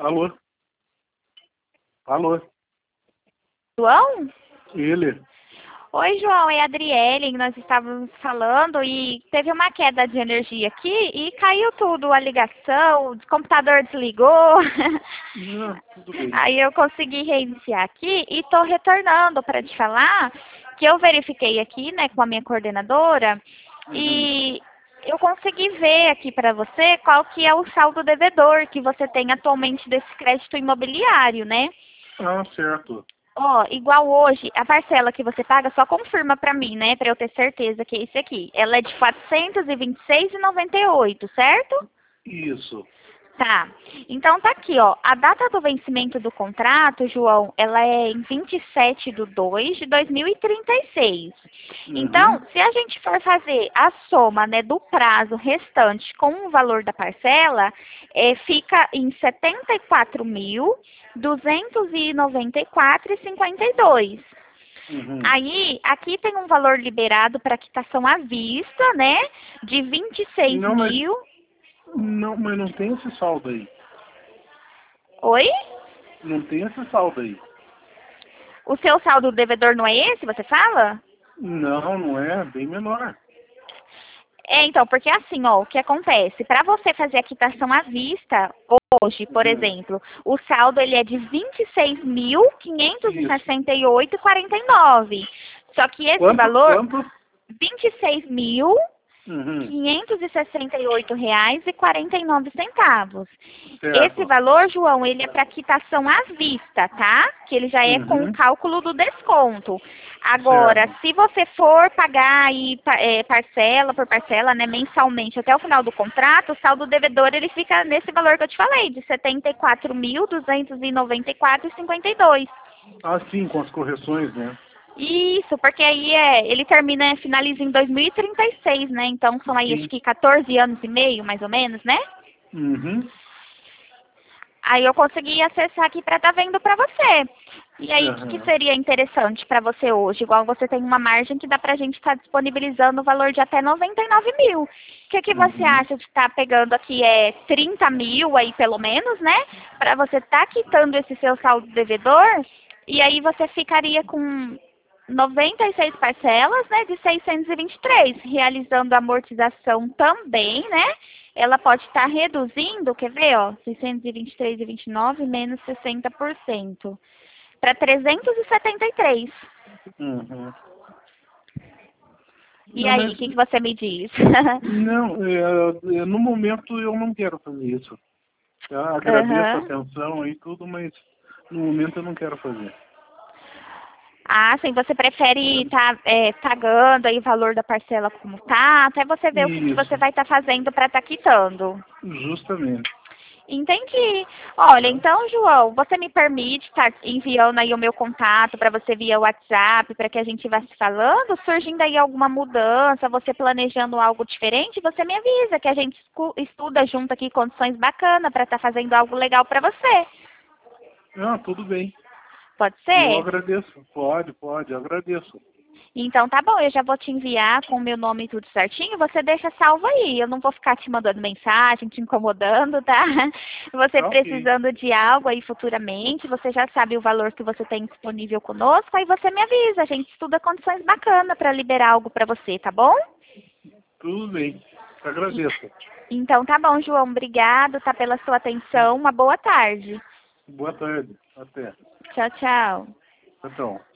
Alô? Alô? João? Ele? Oi, João, é a Adriele. Nós estávamos falando e teve uma queda de energia aqui e caiu tudo, a ligação, o computador desligou. Não, tudo bem. Aí eu consegui reiniciar aqui e estou retornando para te falar que eu verifiquei aqui, né, com a minha coordenadora e eu consegui ver aqui para você qual que é o saldo devedor que você tem atualmente desse crédito imobiliário, né? Ah, certo. Ó, igual hoje, a parcela que você paga, só confirma pra mim, né, pra eu ter certeza que é esse aqui. Ela é de R$ 426,98, certo? Isso. Tá. Então tá aqui, ó. A data do vencimento do contrato, João, ela é em 27/2 de 2036. Então, se a gente for fazer a soma, né, do prazo restante com o valor da parcela, fica em R$ 74.294,52. Aí, aqui tem um valor liberado para quitação à vista, né, de 26 Não, mas mil. não tem esse saldo aí. Oi? Não tem esse saldo aí. O seu saldo devedor não é esse, você fala? Não, não é. Bem menor. Então, porque assim, ó, o que acontece? Para você fazer a quitação à vista, hoje, por exemplo, o saldo ele é de R$ Isso. 26.568,49. Só que esse Quanto? valor, Quanto? R$ 26.000 Uhum. R$ 568,49. Esse Certo. valor, João, ele é para quitação à vista, tá? Que ele já é com o cálculo do desconto. Agora, Certo. se você for pagar aí parcela por parcela, né, mensalmente até o final do contrato, o saldo devedor ele fica nesse valor que eu te falei, de R$ 74.294,52. Ah, sim, com as correções, né? Isso, porque aí ele finaliza em 2036, né? Então são aí acho Sim. que 14 anos e meio, mais ou menos, né? Uhum. Aí eu consegui acessar aqui para estar vendo para você. E aí, o que Aham. seria interessante para você hoje? Igual você tem uma margem que dá para a gente estar disponibilizando o valor de até 99 mil. O que você acha de estar pegando aqui 30 mil aí pelo menos, né? Para você estar quitando esse seu saldo devedor. E aí você ficaria com 96 parcelas, né, de 623, realizando a amortização também, né? Ela pode estar reduzindo, quer ver, ó, 623,29 menos 60%, para 373. Uhum. E Não, aí, mas o que você me diz? não, no momento eu não quero fazer isso. Eu agradeço a Aham. atenção e tudo, mas no momento eu não quero fazer. Ah, sim, você prefere estar pagando aí o valor da parcela como tá, até você ver o que você Isso, vai estar fazendo para estar quitando. justamente. Entendi. Olha, Tá? então, João, você me permite estar enviando aí o meu contato para você via WhatsApp, para que a gente vá se falando? Surgindo aí alguma mudança, você planejando algo diferente, você me avisa, que a gente estuda junto aqui condições bacanas para estar fazendo algo legal para você. Ah, tudo bem. Pode Eu ser? agradeço. Pode, eu agradeço. Então tá bom, eu já vou te enviar com o meu nome e tudo certinho, você deixa salvo aí. Eu não vou ficar te mandando mensagem, te incomodando, tá? Você Tá ok. precisando de algo aí futuramente, você já sabe o valor que você tem disponível conosco, aí você me avisa, a gente estuda condições bacanas para liberar algo para você, tá bom? Tudo bem. Agradeço. Então tá bom, João, obrigado, tá pela sua atenção, uma boa tarde. Boa tarde. Até. Tchau, tchau. Então.